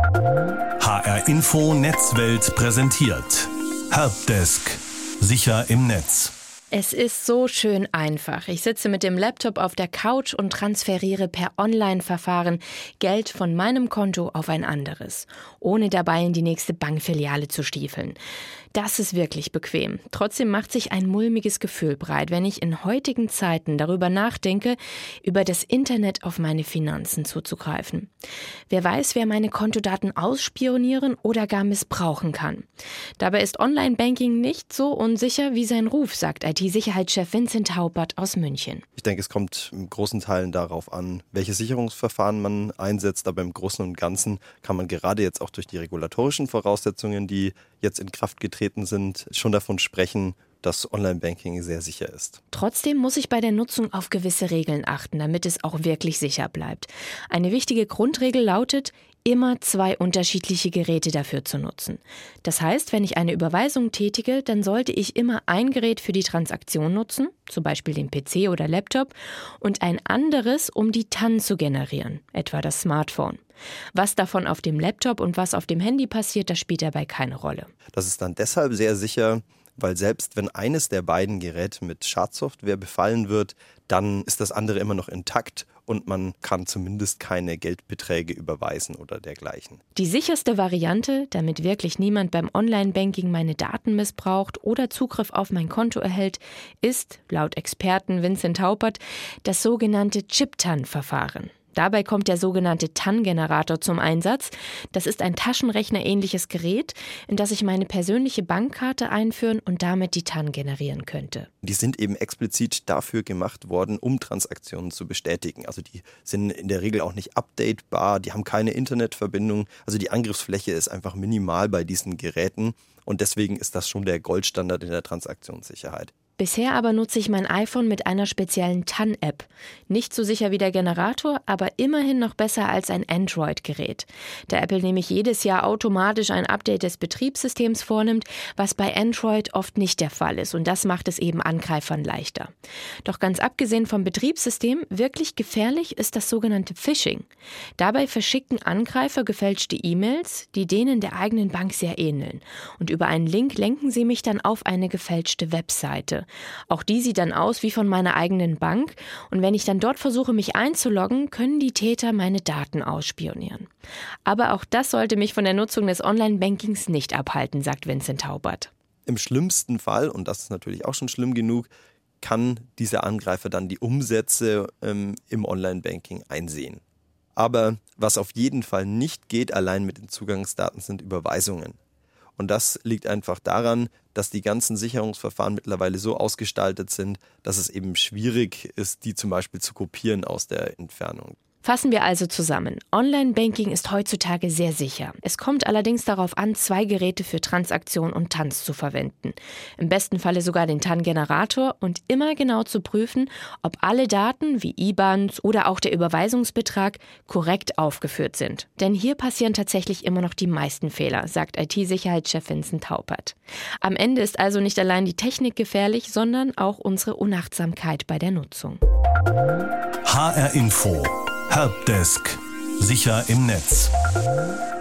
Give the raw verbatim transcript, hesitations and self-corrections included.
H R Info Netzwelt präsentiert. Helpdesk. Sicher im Netz. Es ist so schön einfach. Ich sitze mit dem Laptop auf der Couch und transferiere per Online-Verfahren Geld von meinem Konto auf ein anderes, ohne dabei in die nächste Bankfiliale zu stiefeln. Das ist wirklich bequem. Trotzdem macht sich ein mulmiges Gefühl breit, wenn ich in heutigen Zeiten darüber nachdenke, über das Internet auf meine Finanzen zuzugreifen. Wer weiß, wer meine Kontodaten ausspionieren oder gar missbrauchen kann. Dabei ist Online-Banking nicht so unsicher wie sein Ruf, sagt I T-Sicherheitschef Vincent Haupert aus München. Ich denke, es kommt in großen Teilen darauf an, welche Sicherungsverfahren man einsetzt. Aber im Großen und Ganzen kann man gerade jetzt auch durch die regulatorischen Voraussetzungen, die jetzt in Kraft getreten sind, schon davon sprechen, dass Online-Banking sehr sicher ist. Trotzdem muss ich bei der Nutzung auf gewisse Regeln achten, damit es auch wirklich sicher bleibt. Eine wichtige Grundregel lautet, immer zwei unterschiedliche Geräte dafür zu nutzen. Das heißt, wenn ich eine Überweisung tätige, dann sollte ich immer ein Gerät für die Transaktion nutzen, zum Beispiel den P C oder Laptop, und ein anderes, um die T A N zu generieren, etwa das Smartphone. Was davon auf dem Laptop und was auf dem Handy passiert, das spielt dabei keine Rolle. Das ist dann deshalb sehr sicher, weil selbst wenn eines der beiden Geräte mit Schadsoftware befallen wird, dann ist das andere immer noch intakt und man kann zumindest keine Geldbeträge überweisen oder dergleichen. Die sicherste Variante, damit wirklich niemand beim Online-Banking meine Daten missbraucht oder Zugriff auf mein Konto erhält, ist, laut Experten Vincent Haupert, das sogenannte Chip-T A N-Verfahren. Dabei kommt der sogenannte T A N-Generator zum Einsatz. Das ist ein taschenrechnerähnliches Gerät, in das ich meine persönliche Bankkarte einführen und damit die T A N generieren könnte. Die sind eben explizit dafür gemacht worden, um Transaktionen zu bestätigen. Also die sind in der Regel auch nicht updatebar, die haben keine Internetverbindung. Also die Angriffsfläche ist einfach minimal bei diesen Geräten und deswegen ist das schon der Goldstandard in der Transaktionssicherheit. Bisher aber nutze ich mein iPhone mit einer speziellen T A N-App. Nicht so sicher wie der Generator, aber immerhin noch besser als ein Android-Gerät. Da Apple nämlich jedes Jahr automatisch ein Update des Betriebssystems vornimmt, was bei Android oft nicht der Fall ist. Und das macht es eben Angreifern leichter. Doch ganz abgesehen vom Betriebssystem, wirklich gefährlich ist das sogenannte Phishing. Dabei verschicken Angreifer gefälschte E-Mails, die denen der eigenen Bank sehr ähneln. Und über einen Link lenken sie mich dann auf eine gefälschte Webseite. Auch die sieht dann aus wie von meiner eigenen Bank. Und wenn ich dann dort versuche, mich einzuloggen, können die Täter meine Daten ausspionieren. Aber auch das sollte mich von der Nutzung des Online-Bankings nicht abhalten, sagt Vincent Haupert. Im schlimmsten Fall, und das ist natürlich auch schon schlimm genug, kann dieser Angreifer dann die Umsätze ähm, im Online-Banking einsehen. Aber was auf jeden Fall nicht geht, allein mit den Zugangsdaten, sind Überweisungen. Und das liegt einfach daran, dass die ganzen Sicherungsverfahren mittlerweile so ausgestaltet sind, dass es eben schwierig ist, die zum Beispiel zu kopieren aus der Entfernung. Fassen wir also zusammen. Online-Banking ist heutzutage sehr sicher. Es kommt allerdings darauf an, zwei Geräte für Transaktion und T A Ns zu verwenden. Im besten Falle sogar den T A N-Generator und immer genau zu prüfen, ob alle Daten wie I B A Ns oder auch der Überweisungsbetrag korrekt aufgeführt sind. Denn hier passieren tatsächlich immer noch die meisten Fehler, sagt I T-Sicherheitschef Vincent Haupert. Am Ende ist also nicht allein die Technik gefährlich, sondern auch unsere Unachtsamkeit bei der Nutzung. H R Info. Helpdesk. Sicher im Netz.